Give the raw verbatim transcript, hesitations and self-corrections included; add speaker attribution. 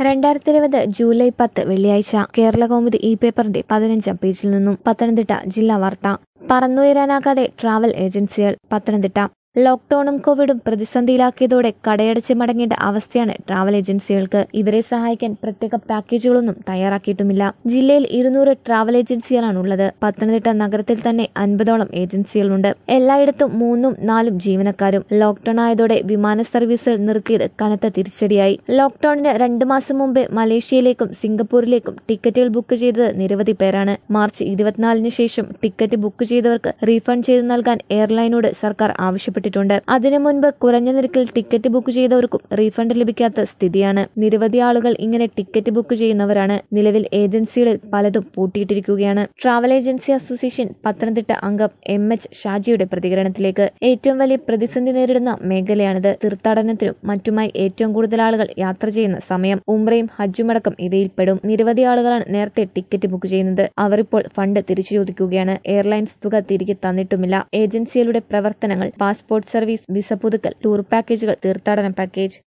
Speaker 1: രണ്ടായിരത്തി ഇരുപത് ജൂലൈ പത്ത് വെള്ളിയാഴ്ച കേരളകൗമുദി ഇ പേപ്പറിന്റെ പതിനഞ്ചാം പേജിൽ നിന്നും പത്തനംതിട്ട ജില്ലാ വാർത്ത. പറന്നുയരാനാകാതെ ട്രാവൽ ഏജൻസികൾ. പത്തനംതിട്ട ലോക്ഡൌണും കോവിഡും പ്രതിസന്ധിയിലാക്കിയതോടെ കടയടച്ച് മടങ്ങേണ്ട അവസ്ഥയാണ് ട്രാവൽ ഏജൻസികൾക്ക്. ഇവരെ സഹായിക്കാൻ പ്രത്യേക പാക്കേജുകളൊന്നും തയ്യാറാക്കിയിട്ടുമില്ല. ജില്ലയിൽ ഇരുന്നൂറ് ട്രാവൽ ഏജൻസികളാണുള്ളത്. പത്തനംതിട്ട നഗരത്തിൽ തന്നെ അൻപതോളം ഏജൻസികളുണ്ട്. എല്ലായിടത്തും മൂന്നും നാലും ജീവനക്കാരും. ലോക്ഡൌൺ ആയതോടെ വിമാന സർവീസുകൾ നിർത്തിയത് കനത്ത തിരിച്ചടിയായി. ലോക്ഡൌണിന് രണ്ടു മാസം മുമ്പ് മലേഷ്യയിലേക്കും സിംഗപ്പൂരിലേക്കും ടിക്കറ്റുകൾ ബുക്ക് ചെയ്തത് നിരവധി പേരാണ്. മാർച്ച് ഇരുപത്തിനാലിന് ശേഷം ടിക്കറ്റ് ബുക്ക് ചെയ്തവർക്ക് റീഫണ്ട് ചെയ്തു നൽകാൻ എയർലൈനോട് സർക്കാർ ആവശ്യപ്പെട്ടു ണ്ട് അതിനു മുൻപ് കുറഞ്ഞ നിരക്കിൽ ടിക്കറ്റ് ബുക്ക് ചെയ്തവർക്കും റീഫണ്ട് ലഭിക്കാത്ത സ്ഥിതിയാണ്. നിരവധി ആളുകൾ ഇങ്ങനെ ടിക്കറ്റ് ബുക്ക് ചെയ്യുന്നവരാണ്. നിലവിൽ ഏജൻസികളിൽ പലതും പൂട്ടിയിട്ടിരിക്കുകയാണ്. ട്രാവൽ ഏജൻസി അസോസിയേഷൻ പത്തനംതിട്ട അംഗം എം എച്ച് ഷാജിയുടെ പ്രതികരണത്തിലേക്ക്. ഏറ്റവും വലിയ പ്രതിസന്ധി നേരിടുന്ന മേഖലയാണിത്. തീർത്ഥാടനത്തിനും മറ്റുമായി ഏറ്റവും കൂടുതൽ ആളുകൾ യാത്ര ചെയ്യുന്ന സമയം. ഉംറയും ഹജ്ജുമടക്കം ഇവയിൽപ്പെടും. നിരവധി ആളുകളാണ് നേരത്തെ ടിക്കറ്റ് ബുക്ക് ചെയ്യുന്നത്. അവർ ഇപ്പോൾ ഫണ്ട് തിരിച്ചു ചോദിക്കുകയാണ്. എയർലൈൻസ് തുക തിരികെ തന്നിട്ടുമില്ല. ഏജൻസികളുടെ പ്രവർത്തനങ്ങൾ പാസ്പോർട്ട് സർവീസ്, വിസ പുതുക്കൽ, ടൂർ പാക്കേജുകൾ, തീർത്ഥാടന പാക്കേജ്